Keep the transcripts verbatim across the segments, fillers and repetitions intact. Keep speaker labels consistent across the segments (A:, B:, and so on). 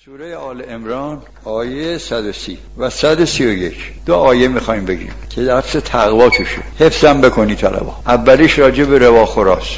A: سوره آل عمران آیه صد و سی و صد و سی و یک دو آیه میخوایم بگیم که لفظ تقوا توشه، حفظم بکنی طلبا. اولیش راجع به ربا خوراست.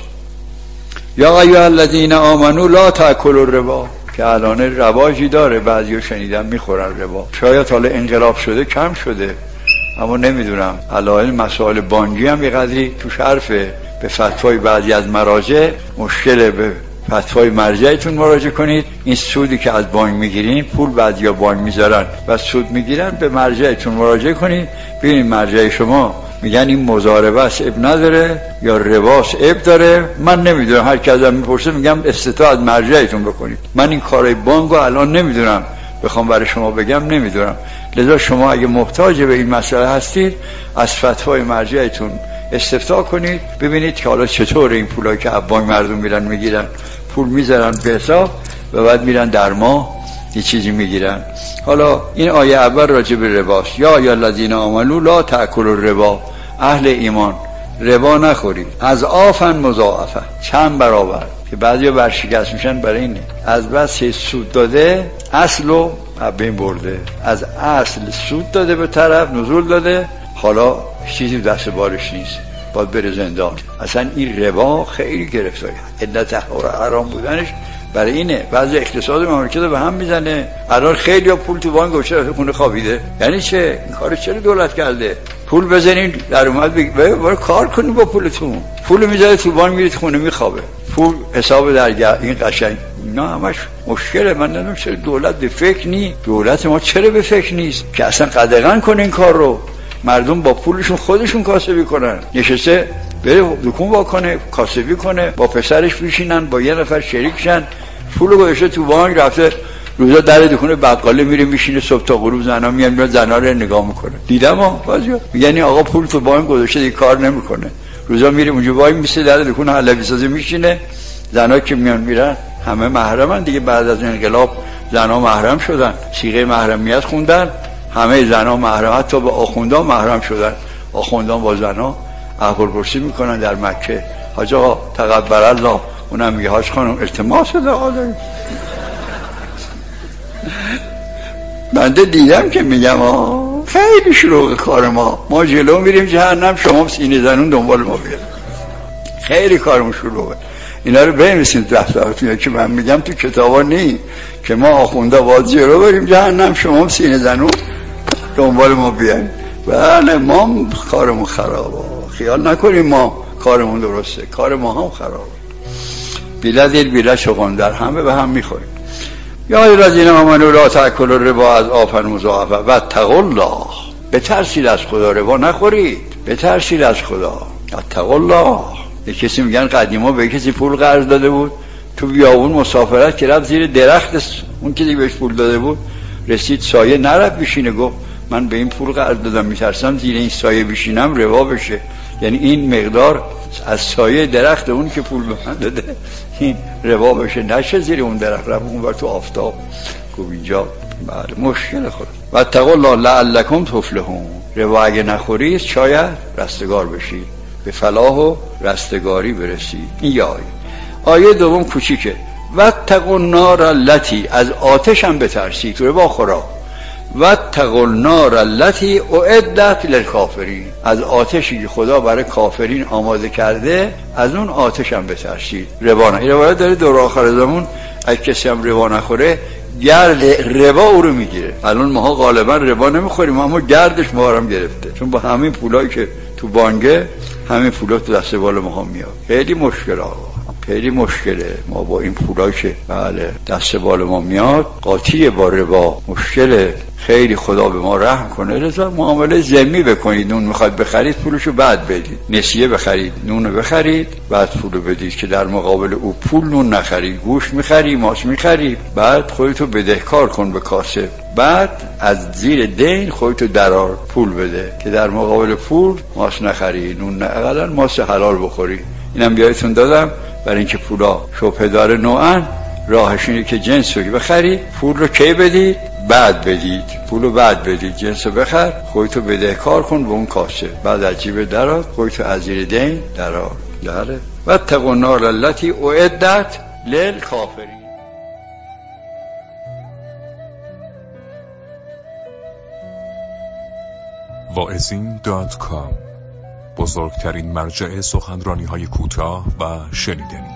A: یا ایها الذین آمنو لا تأکلوا الربا، که الان رواجی داره، بعضی‌ها شنیدم میخورن ربا. شاید حالا انقلاب شده کم شده، اما نمیدونم. علائم مسائل بانکی هم یه قدری توش حرفه. به فتوای بعضی از مراجع مشکل، به فتوای مرجعتون مراجعه کنید. این سودی که از بانک میگیرین، پول بعضیا بانک میذارن و سود میگیرن، به مرجعتون مراجعه کنید. ببینید مرجع شما میگن این مضاربه است اب نداره یا رباست اب داره. من نمیدونم، هر کی ازم میپرسه میگم استطاع از مرجعتون بکنید. من این کارای بانکو الان نمیدونم، بخوام برای شما بگم نمیدونم. لذا شما اگه محتاج به این مسئله هستید، از فتوای مرجعتون استفتاء کنید، ببینید که حالا چطور این پولایی که از بانک مردم میرن میگیرن، پول میذارن به حساب و بعد میرن در ماه یه چیزی میگیرن. حالا این آیه اول راجع به رباست. یا یا الذین آمنو لا تأکلوا الربا، اهل ایمان ربا نخورید. از آفن مضاعفه، چند برابر، که بعضیا برشکست میشن برای اینه. از بس سود داده اصلو بین برده، از اصل سود داده به طرف نزول داده، حالا چیزی دست بارش نیست، باید بره زندان. اصلا این ربا خیلی گرفتاری، علت حرام بودنش برای اینه. بعضی اقتصاد مملکت رو به هم میزنه. الان خیلی ها پول تو بانک گوشه خونه خوابیده. یعنی چه؟ این کارو چرا دولت کرده؟ پول بزنین در اومد بگید برای کار کنید با پولتون. پول میذاره تو بانک، میرید خونه میخوابه. پول حساب درگاه. این قشنگ اینا همش مشکله. من نمیدونم چرا دولت به فکر نی. دولت ما چرا به فکر نیست که اصلا قدغن کنه این کار رو؟ مردم با پولشون خودشون کاسبی کنن. نشسته بره دکون واکنه، کاسبی کنه، با پسرش بشینن، با یه نفر شریک شن، پولو گذاشته تو بانک، رفته روزا در دکون بقاله میره میشینه، صبح تا غروب زنا میان میاد زنا رو نگاه میکنه. دیدم ها بعضیا میگن آقا پول تو بانک گذاشته دیگه کار نمیکنه، روزا میره اونجا وای میسه در دکون حلبی سازی میشینه. زنا که میان میرن همه محرمن دیگه. بعد از انقلاب زنا محرم شدن، صیغه محرمیت خوندن، همه زنا محرم، حتی با آخوندان محرم شدن. آخوندان با زنا احوالپرسی میکنن در مکه. حاج آقا تقبل الله، اونم میگه حاج خانم التماس دعا داریم. بنده دیدم که میگم آه خیلی شروع کار ما، ما جلو میریم جهنم، شما سینه زنون دنبال ما بیاد. خیلی کارمون شروعه. اینا رو بنویسید دفترتون که من میگم تو کتابا نی که ما آخونده بازی رو بریم جهنم، شما سینه زنون دنبال ما بیاین. بله ما کارمون خرابه، خیال نکنیم ما کارمون درسته، کار ما هم خرابه. بیلا دل بیلا شغل در همه به هم میخوریم. یا الذین آمنوا لا تأکلوا الربا از آفن مضاعفه و اتقوا الله، بترسید از خدا، ربا نخورید، بترسید از خدا. اتقوا الله. یه کسی میگن قدیما به کسی پول قرض داده بود، تو بیابون مسافرت که رفت زیر درخت، اون کسی بهش پول داده بود رسید سایه، نرفت بشینه، گفت من به این پول قرض دادم، میترسم زیر این سایه بشینم ربا بشه. یعنی این مقدار از سایه درخت اون که پول به من داده این ربا بشه، نشه زیر اون درخت، رفت اون بر تو آفتاب. گفت اینجا بله مشکل خود. و اتقوا الله لعلکم تفلحون، ربا اگه نخورید شاید رستگار بشید، به فلاح و رستگاری برسید. این یه آیه. آیه دوم کوچیکه. و اتقوا النار التی، از آتش هم بترسید، تو ربا خورا. و اتقوا النار التی اعدت للکافرین، از آتشی که خدا برای کافرین آماده کرده، از اون آتش هم بترسید. ربا نه. این روایت داره دور آخر زمان اگه کسی هم ربا نخوره گرد ربا او رو میگیره. الان ماها غالبا ربا نمیخوریم، اما گردش ما رو هم گرفته، چون با همین پولایی که تو بانگه همین پولا تو دست بال ماها میاد. خیلی مشکل آقا، خیلی مشکله. ما با این پولایی که بله دست بال ما میاد قاطی با ربا، مشکله. خیلی خدا به ما رحم کنه. لذا معامله ذمی بکنید. نون میخواد بخرید پولشو بعد بدید، نسیه بخرید نونو بخرید بعد پولو بدید، که در مقابل او پول نون نخرید. گوشت میخری، ماست میخری، بعد خودتو بدهکار کن به کاسب، بعد از زیر دین خودتو درار پول بده، که در مقابل پول ماست نخری، نون نه، اقلا ماست حلال بخوری. اینم بیایتون دادم برای اینکه پولا شبهه داره نوعا. راهش اینه که جنس رو بخری، پول رو کی بدید؟ بعد بدید. پولو بعد بدید، جنس رو بخر، خودتو بدهکار کن به اون کاسه، بعد از جیب درات خودتو از زیر دین درار. داره. و اتقوا النار التی اعدت للکافرین.
B: واعظین دات کام، بزرگترین مرجع سخنرانی های کوتاه و شنیدنی.